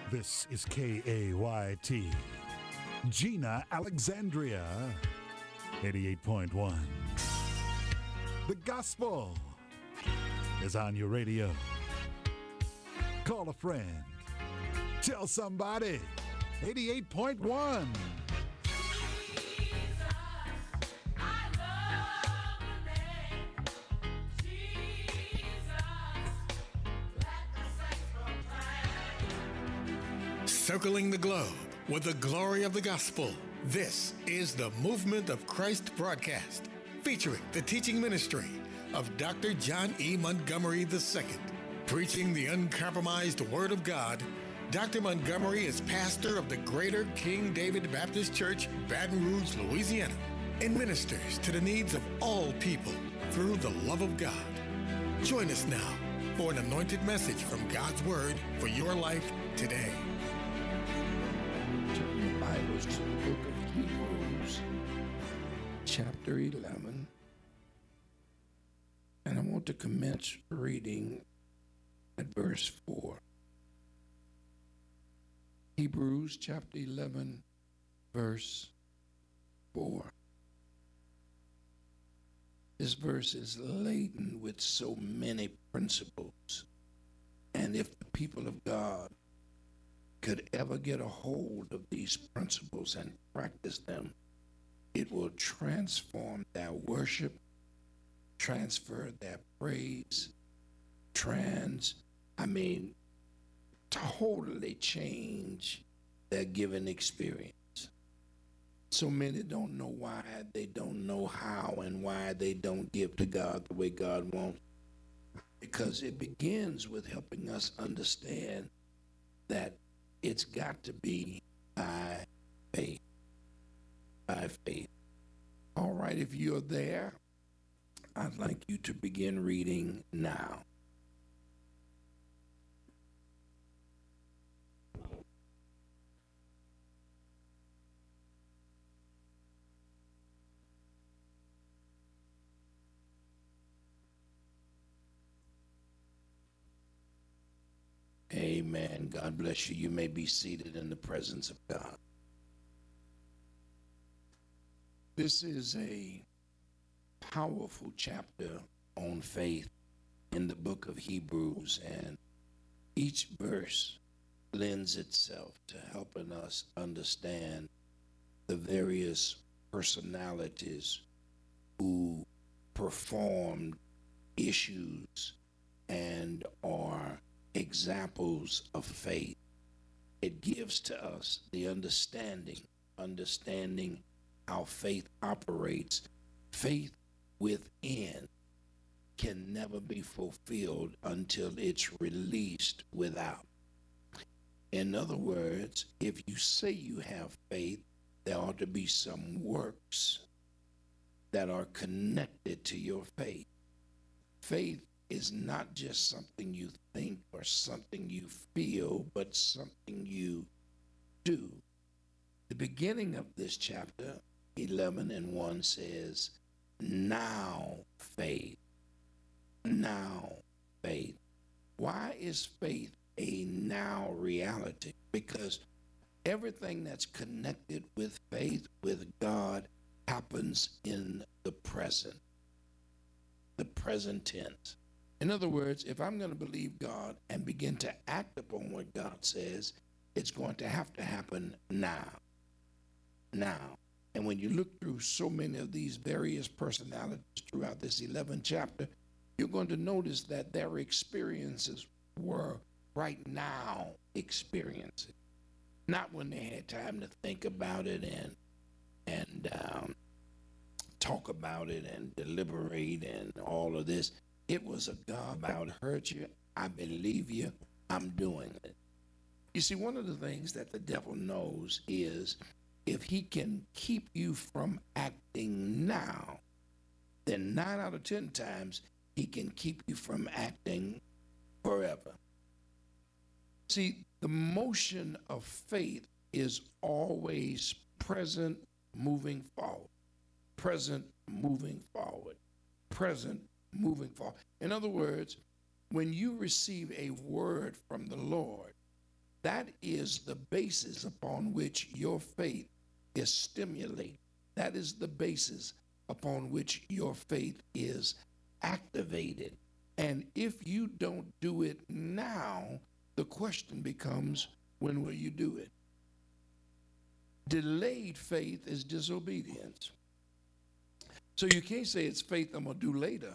This is KAYT. Gina Alexandria, 88.1. The gospel is on your radio. Call a friend. Tell somebody. 88.1. Circling the globe with the glory of the gospel. This is the Movement of Christ broadcast, featuring the teaching ministry of Dr. John E. Montgomery II. Preaching the uncompromised Word of God, Dr. Montgomery is pastor of the Greater King David Baptist Church, Baton Rouge, Louisiana, and ministers to the needs of all people through the love of God. Join us now for an anointed message from God's Word for your life today. Turn your Bibles to the book of Hebrews, chapter 11. And I want to commence reading at verse 4. Hebrews chapter 11, verse 4. This verse is laden with so many principles. And if the people of God could ever get a hold of these principles and practice them, it will transform their worship, transfer their praise, totally change their given experience. So many don't know why, they don't know how, and why they don't give to God the way God wants. Because it begins with helping us understand that it's got to be by faith. By faith. All right, if you're there, I'd like you to begin reading now. Amen. God bless you. You may be seated in the presence of God. This is a powerful chapter on faith in the book of Hebrews, and each verse lends itself to helping us understand the various personalities who performed issues and are examples of faith. It gives to us the understanding how faith operates. Faith within can never be fulfilled until it's released without. In other words, if you say you have faith, there ought to be some works that are connected to your faith. Faith is not just something you think or something you feel, but something you do. The beginning of this chapter, 11:1, says, now faith. Now faith. Why is faith a now reality? Because everything that's connected with faith, with God, happens in the present tense. In other words, if I'm going to believe God and begin to act upon what God says, it's going to have to happen now. Now. And when you look through so many of these various personalities throughout this 11th chapter, you're going to notice that their experiences were right now experiences. Not when they had time to think about it and talk about it and deliberate and all of this. It was a God about hurt you, I believe you, I'm doing it. You see, one of the things that the devil knows is if he can keep you from acting now, then 9 out of 10 times he can keep you from acting forever. See, the motion of faith is always present, moving forward. Present, moving forward. Present, moving forward. In other words, when you receive a word from the Lord, That is the basis upon which your faith is stimulated. That is the basis upon which your faith is activated. And if you don't do it now, the question becomes, when will you do it? Delayed faith is disobedience. So you can't say it's faith I'm going to do later.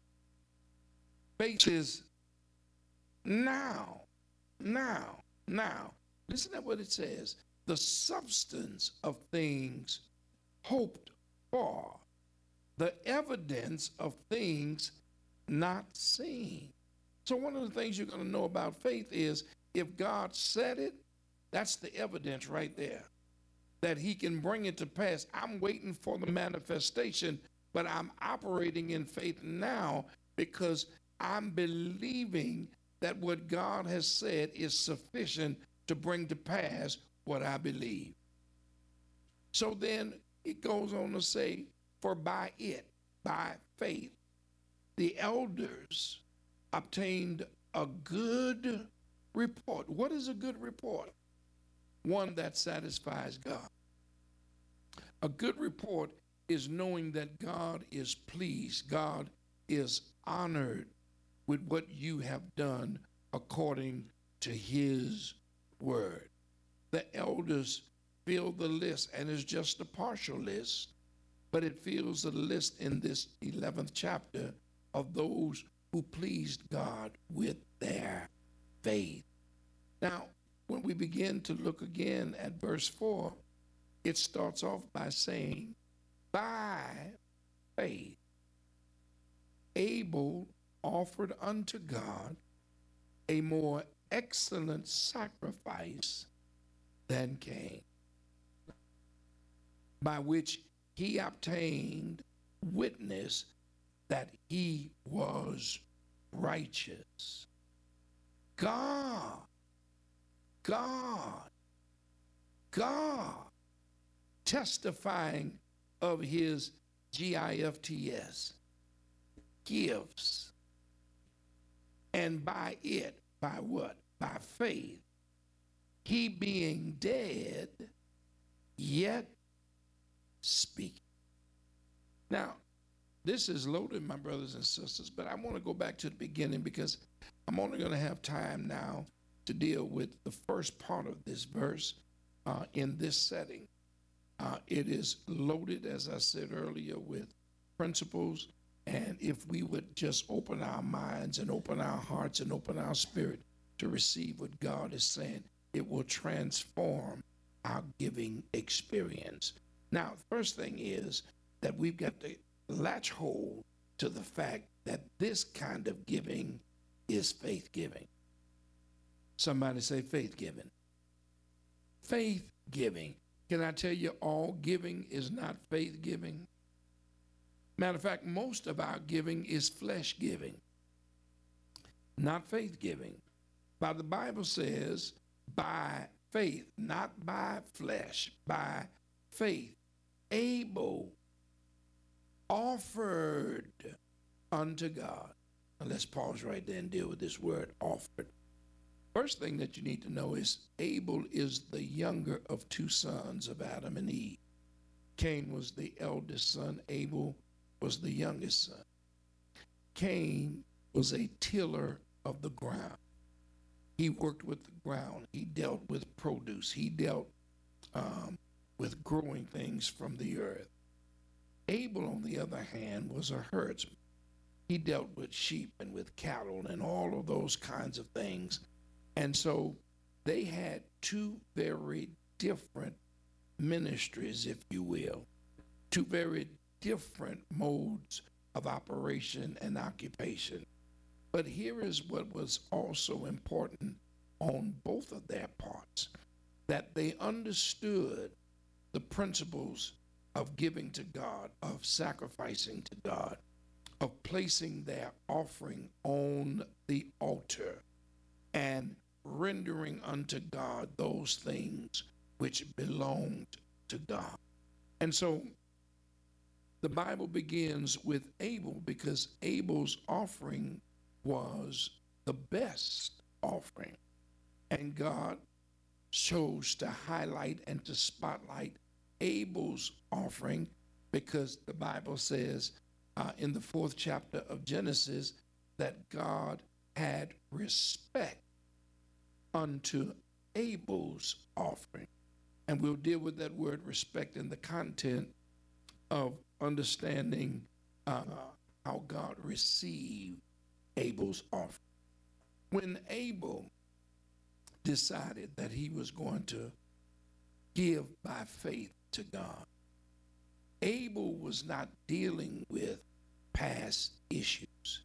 Faith is now, now, now. Listen to what it says. The substance of things hoped for, the evidence of things not seen. So one of the things you're going to know about faith is if God said it, that's the evidence right there that he can bring it to pass. I'm waiting for the manifestation, but I'm operating in faith now because I'm believing that what God has said is sufficient to bring to pass what I believe. So then it goes on to say, for by it, by faith, the elders obtained a good report. What is a good report? One that satisfies God. A good report is knowing that God is pleased, God is honored with what you have done according to his word. The elders fill the list, and it's just a partial list, but it fills the list in this 11th chapter of those who pleased God with their faith. Now, when we begin to look again at verse 4, it starts off by saying, by faith, Abel offered unto God a more excellent sacrifice than Cain, by which he obtained witness that he was righteous. God testifying of his gifts, gifts. And by it, by what? By faith, he being dead, yet speaking. Now, this is loaded, my brothers and sisters, but I want to go back to the beginning because I'm only going to have time now to deal with the first part of this verse in this setting. It is loaded, as I said earlier, with principles. And if we would just open our minds and open our hearts and open our spirit to receive what God is saying, it will transform our giving experience. Now, first thing is that we've got to latch hold to the fact that this kind of giving is faith giving. Somebody say faith giving. Faith giving. Can I tell you, all giving is not faith giving? Matter of fact, most of our giving is flesh giving, not faith giving. But the Bible says, by faith, not by flesh, by faith, Abel offered unto God. Now let's pause right there and deal with this word offered. First thing that you need to know is Abel is the younger of two sons of Adam and Eve. Cain was the eldest son. Abel was the youngest son. Cain was a tiller of the ground. He worked with the ground. He dealt with produce. He dealt with growing things from the earth. Abel, on the other hand, was a herdsman. He dealt with sheep and with cattle and all of those kinds of things. And so they had two very different ministries, if you will, two very different modes of operation and occupation. But here is what was also important on both of their parts, that they understood the principles of giving to God, of sacrificing to God, of placing their offering on the altar and rendering unto God those things which belonged to God. And so the Bible begins with Abel because Abel's offering was the best offering. And God chose to highlight and to spotlight Abel's offering because the Bible says in the 4th chapter of Genesis that God had respect unto Abel's offering. And we'll deal with that word respect in the content of understanding how God received Abel's offering. When Abel decided that he was going to give by faith to God, Abel was not dealing with past issues.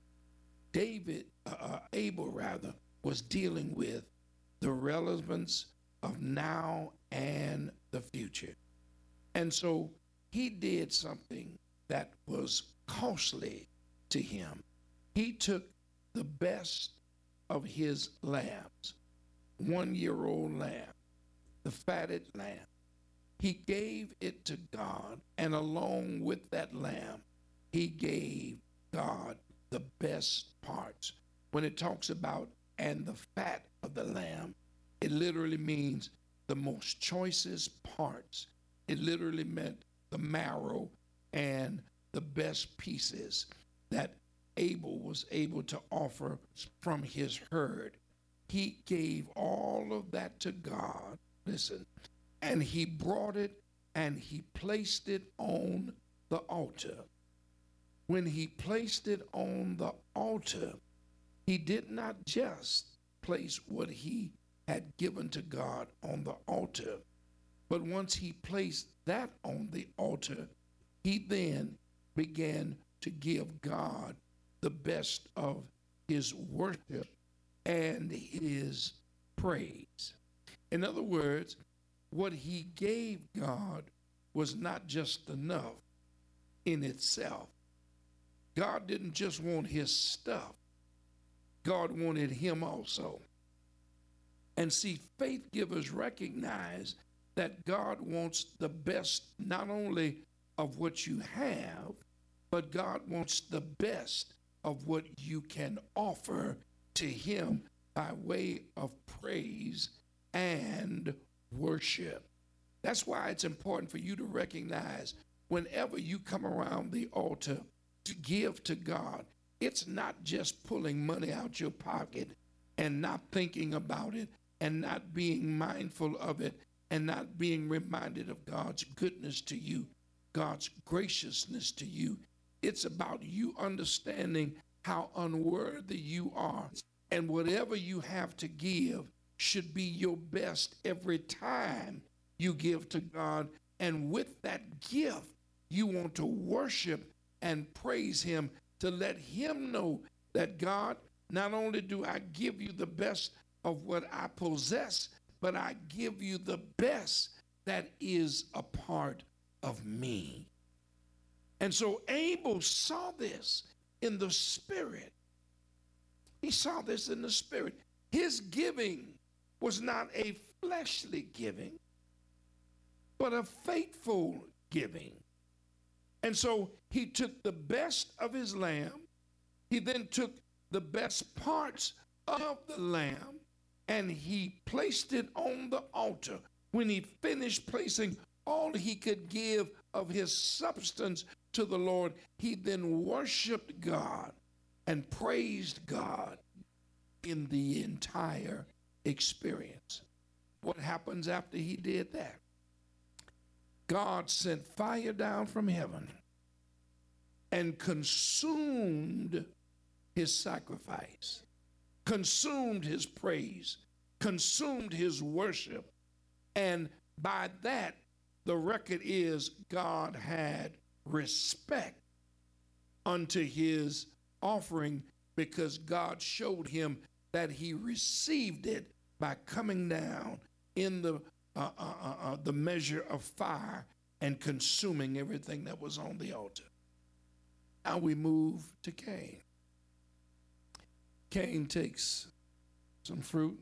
Abel was dealing with the relevance of now and the future. And so he did something that was costly to him. He took the best of his lambs, 1-year-old lamb, the fatted lamb. He gave it to God, and along with that lamb, he gave God the best parts. When it talks about and the fat of the lamb, it literally means the most choicest parts. It literally meant the marrow and the best pieces that Abel was able to offer from his herd. He gave all of that to God. Listen, and he brought it and he placed it on the altar. When he placed it on the altar, he did not just place what he had given to God on the altar, but once he placed that on the altar, he then began to give God the best of his worship and his praise. In other words, what he gave God was not just enough in itself. God didn't just want his stuff. God wanted him also. And see, faith givers recognize that God wants the best not only of what you have, but God wants the best of what you can offer to him by way of praise and worship. That's why it's important for you to recognize whenever you come around the altar to give to God, it's not just pulling money out your pocket and not thinking about it and not being mindful of it and not being reminded of God's goodness to you, God's graciousness to you. It's about you understanding how unworthy you are, and whatever you have to give should be your best every time you give to God. And with that gift, you want to worship and praise him, to let him know that God, not only do I give you the best of what I possess, but I give you the best that is a part of me. And so Abel saw this in the spirit. He saw this in the spirit. His giving was not a fleshly giving, but a faithful giving. And so he took the best of his lamb. He then took the best parts of the lamb and he placed it on the altar. When he finished placing all he could give of his substance to the Lord, he then worshiped God and praised God in the entire experience. What happens after he did that? God sent fire down from heaven and consumed his sacrifice, consumed his praise, consumed his worship. And by that, the record is God had respect unto his offering, because God showed him that he received it by coming down in the measure of fire and consuming everything that was on the altar. Now we move to Cain. Cain takes some fruit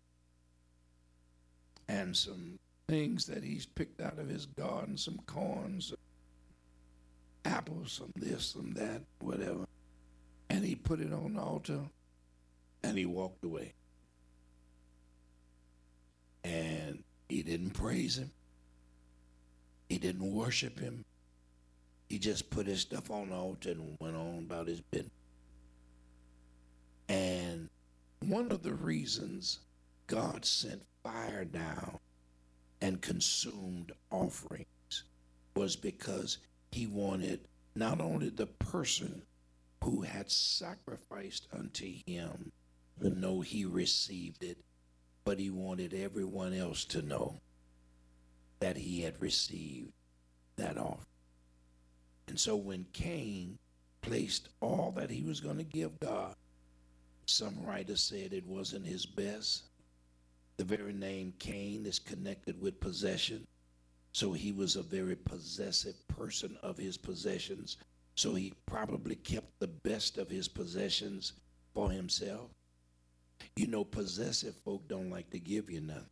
and some things that he's picked out of his garden, some corn, some apples, some this, some that, whatever. And he put it on the altar and he walked away. And He didn't praise him. He didn't worship him. He just put his stuff on the altar and went on about his business. And one of the reasons God sent fire down and consumed offerings was because he wanted not only the person who had sacrificed unto him to know he received it, but he wanted everyone else to know that he had received that offering. And so when Cain placed all that he was going to give God, some writers said it wasn't his best. The very name Cain is connected with possession. So he was a very possessive person of his possessions. So he probably kept the best of his possessions for himself. You know, possessive folk don't like to give you nothing.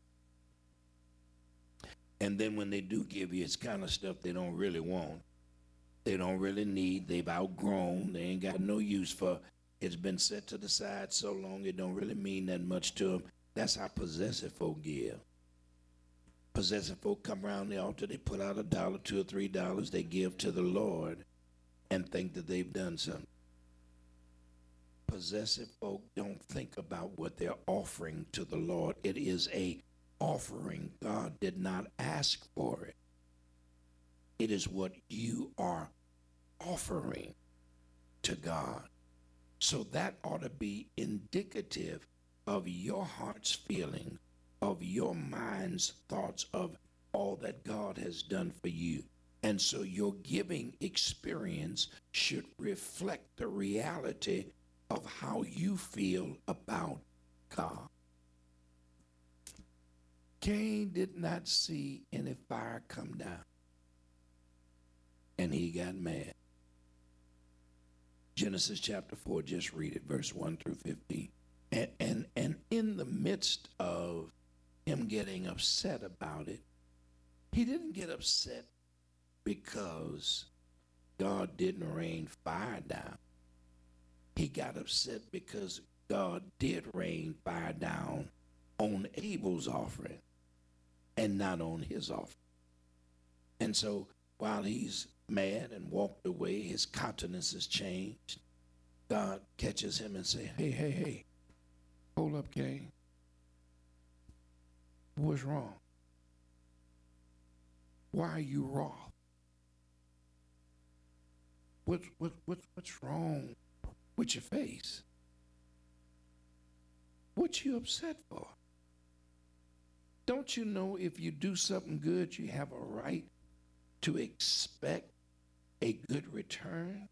And then when they do give you, it's kind of stuff they don't really want. They don't really need. They've outgrown. They ain't got no use for. It's been set to the side so long it don't really mean that much to them. That's how possessive folk give. Possessive folk come around the altar, they put out $1, $2 or $3, they give to the Lord and think that they've done something. Possessive folk don't think about what they're offering to the Lord. It is a offering. God did not ask for it. It is what you are offering to God. So that ought to be indicative of your heart's feeling, of your mind's thoughts of all that God has done for you. And so your giving experience should reflect the reality of how you feel about God. Cain did not see any fire come down, and he got mad. Genesis chapter 4, just read it, verse 1 through 15. And in the midst of him getting upset about it, he didn't get upset because God didn't rain fire down. He got upset because God did rain fire down on Abel's offering and not on his offering. And so while he's mad and walked away, his countenance has changed. God catches him and says, hey, hold up, Cain. What's wrong? Why are you wroth? What's wrong with your face? What you upset for? Don't you know if you do something good, you have a right to expect a good return?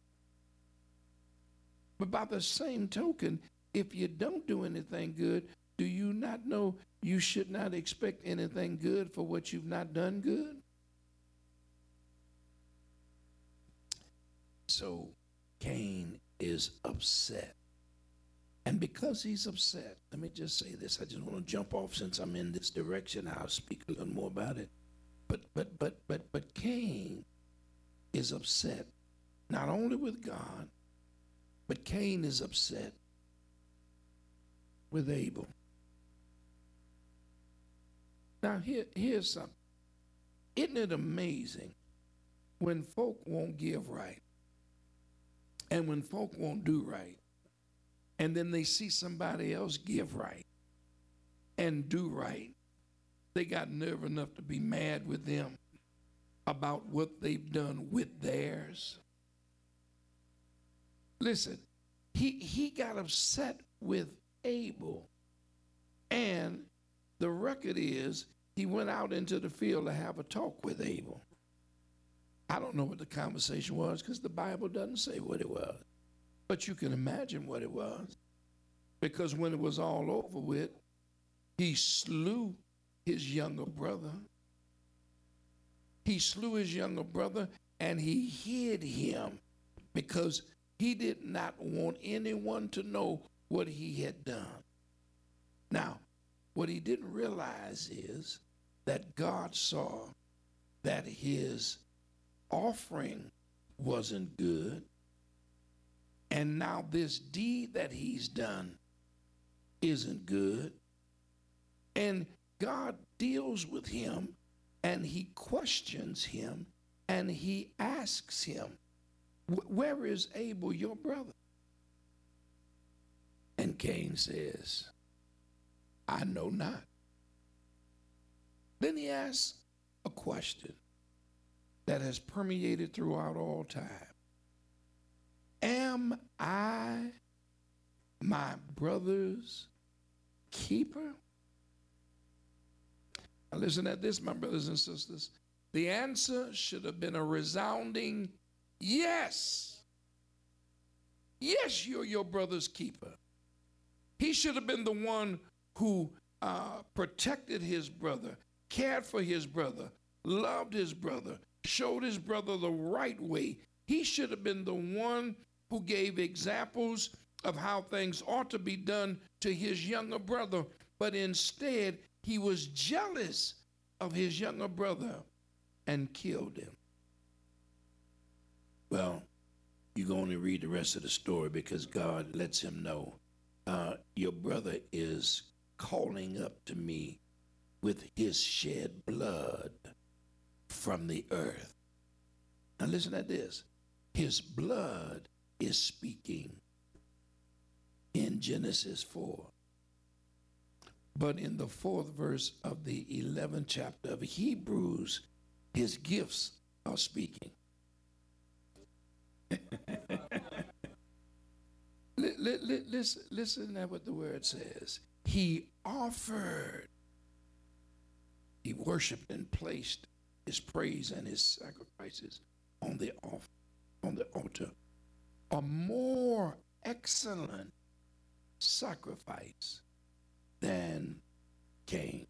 But by the same token, if you don't do anything good, do you not know you should not expect anything good for what you've not done good? So Cain is upset. And because he's upset, let me just say this. I just want to jump off since I'm in this direction. I'll speak a little more about it. But Cain is upset not only with God, but Cain is upset with Abel. Now here's something. Isn't it amazing when folk won't give right and when folk won't do right, and then they see somebody else give right and do right, they got nerve enough to be mad with them about what they've done with theirs? Listen, he got upset with Abel, and the record is he went out into the field to have a talk with Abel. I don't know what the conversation was because the Bible doesn't say what it was. But you can imagine what it was. Because when it was all over with, he slew his younger brother. He slew his younger brother and he hid him because he did not want anyone to know what he had done. Now, what he didn't realize is that God saw that his offering wasn't good, and now this deed that he's done isn't good, and God deals with him and he questions him and he asks him, where is Abel, your brother? And Cain says, I know not. Then he asks a question that has permeated throughout all time. Am I my brother's keeper? Now listen at this, my brothers and sisters. The answer should have been a resounding yes. Yes, you're your brother's keeper. He should have been the one who protected his brother, cared for his brother, loved his brother, showed his brother the right way. He should have been the one who gave examples of how things ought to be done to his younger brother. But instead, he was jealous of his younger brother and killed him. Well, you can only read the rest of the story because God lets him know, your brother is calling up to me with his shed blood from the earth. Now listen at this. His blood is speaking in Genesis 4. But in the 4th verse of the 11th chapter of Hebrews, his gifts are speaking. Listen to what the word says. He offered, he worshiped and placed his praise and his sacrifices on the altar. A more excellent sacrifice than Cain.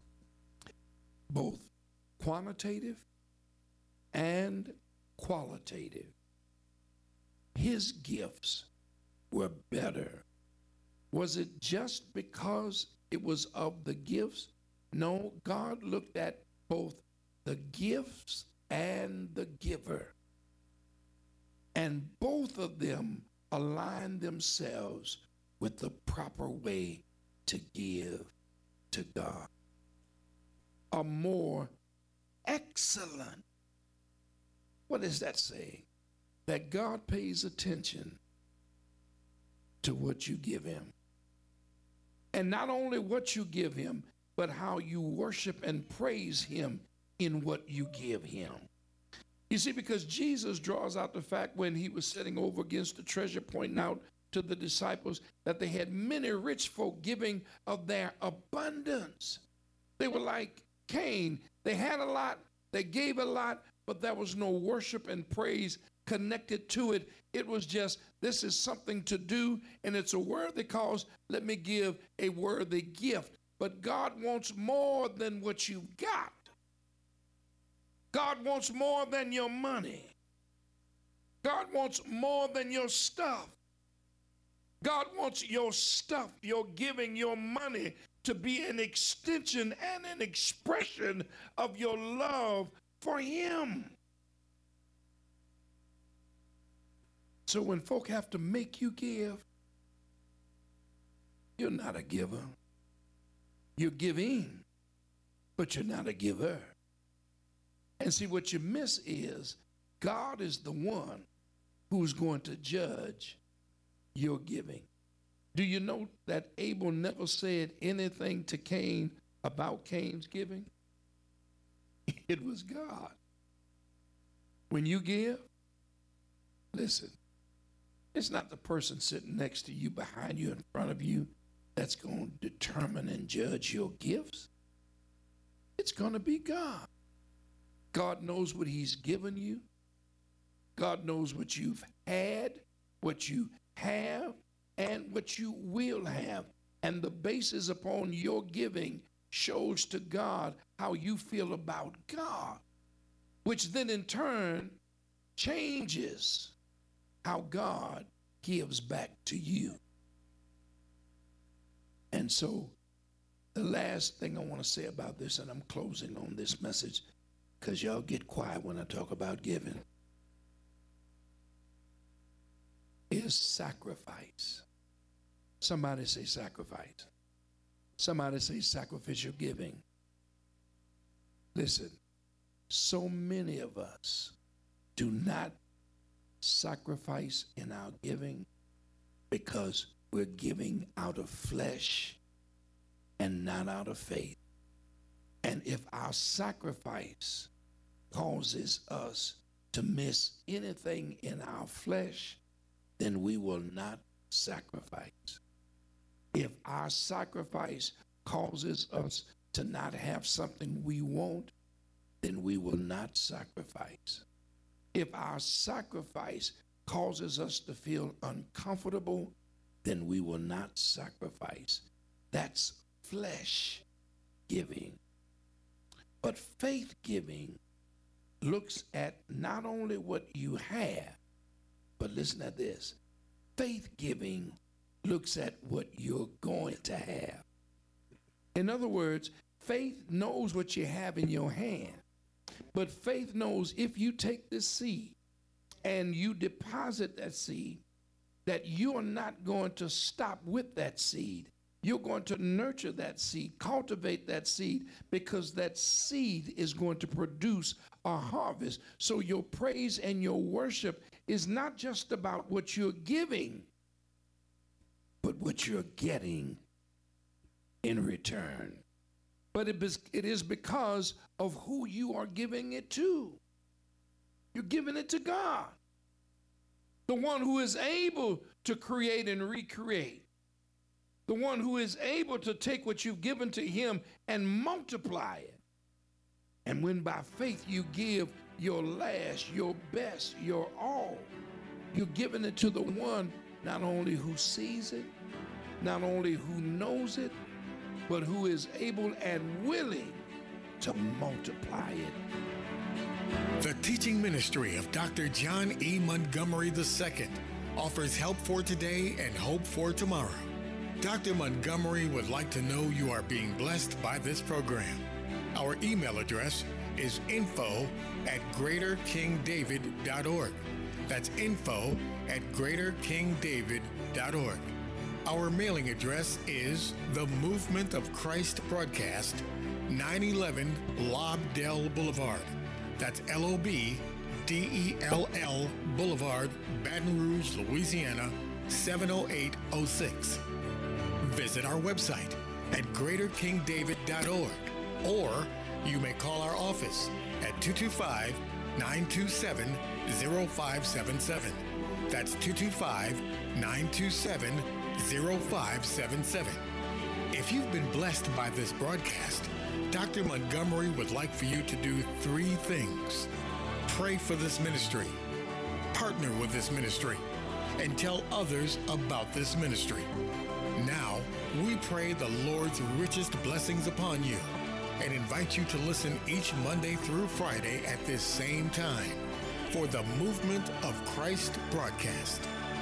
Both quantitative and qualitative. His gifts were better. Was it just because it was of the gifts? No, God looked at both the gifts and the giver. And both of them aligned themselves with the proper way to give to God. A more excellent. What does that say? That God pays attention to what you give him. And not only what you give him, but how you worship and praise him in what you give him. You see, because Jesus draws out the fact when he was sitting over against the treasure, pointing out to the disciples that they had many rich folk giving of their abundance. They were like Cain. They had a lot, they gave a lot, but there was no worship and praise connected to it. It was just, this is something to do, and it's a worthy cause. Let me give a worthy gift. But God wants more than what you've got. God wants more than your money. God wants more than your stuff. God wants your stuff, your giving, your money to be an extension and an expression of your love for him. So when folk have to make you give, you're not a giver. You're giving, but you're not a giver. And see, what you miss is God is the one who's going to judge your giving. Do you know that Abel never said anything to Cain about Cain's giving? It was God. When you give, listen, it's not the person sitting next to you, behind you, in front of you that's going to determine and judge your gifts. It's going to be God. God knows what he's given you. God knows what you've had, what you have, and what you will have. And the basis upon your giving shows to God how you feel about God, which then in turn changes how God gives back to you. And so the last thing I want to say about this, and I'm closing on this message because y'all get quiet when I talk about giving, is sacrifice. Somebody say sacrifice. Somebody say sacrificial giving. Listen, so many of us do not sacrifice in our giving because we're giving out of flesh and not out of faith. And if our sacrifice causes us to miss anything in our flesh, then we will not sacrifice. If our sacrifice causes us to not have something we want, then we will not sacrifice. If our sacrifice causes us to feel uncomfortable, then we will not sacrifice. That's flesh giving. But faith giving looks at not only what you have, but listen to this. Faith giving looks at what you're going to have. In other words, faith knows what you have in your hand, but faith knows if you take this seed and you deposit that seed, that you are not going to stop with that seed. You're going to nurture that seed, cultivate that seed, because that seed is going to produce a harvest. So your praise and your worship is not just about what you're giving, but what you're getting in return. But it is because of who you are giving it to. You're giving it to God, the one who is able to create and recreate, the one who is able to take what you've given to him and multiply it. And when by faith you give your last, your best, your all, you're giving it to the one not only who sees it, not only who knows it, but who is able and willing to multiply it. The teaching ministry of Dr. John E. Montgomery II offers help for today and hope for tomorrow. Dr. Montgomery would like to know you are being blessed by this program. Our email address is info@greaterkingdavid.org. That's info@greaterkingdavid.org. Our mailing address is The Movement of Christ Broadcast, 911 Lobdell Boulevard. That's LOBDELL Boulevard, Baton Rouge, Louisiana, 70806. Visit our website at greaterkingdavid.org, or you may call our office at 225-927-0577. That's 225-927-0577. If you've been blessed by this broadcast, Dr. Montgomery would like for you to do 3 things. Pray for this ministry, partner with this ministry, and tell others about this ministry. Now, we pray the Lord's richest blessings upon you and invite you to listen each Monday through Friday at this same time for the Movement of Christ broadcast.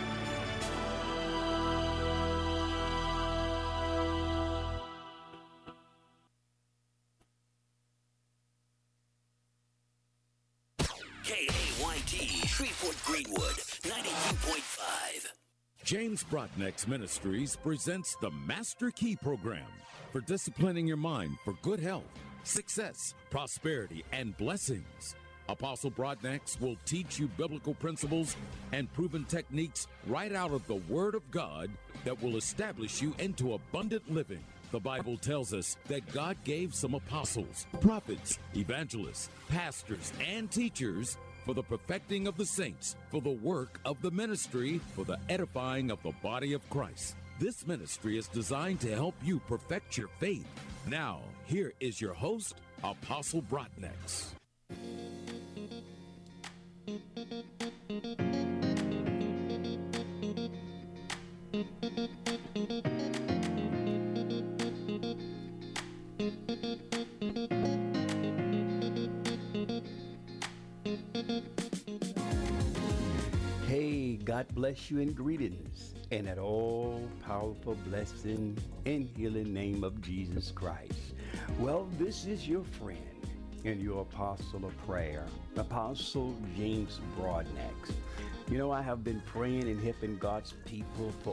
KAYT, Shreveport Greenwood, 92.5. James Brotnick's Ministries presents the Master Key Program for disciplining your mind for good health, success, prosperity, and blessings. Apostle Brotnick will teach you biblical principles and proven techniques right out of the Word of God that will establish you into abundant living. The Bible tells us that God gave some apostles, prophets, evangelists, pastors, and teachers for the perfecting of the saints, for the work of the ministry, for the edifying of the body of Christ. This ministry is designed to help you perfect your faith. Now, here is your host, Apostle Brotnick. Hey, God bless you and greetings, and an all-powerful blessing and healing name of Jesus Christ. Well, this is your friend and your apostle of prayer, Apostle James Brotnick. You know, I have been praying and helping God's people for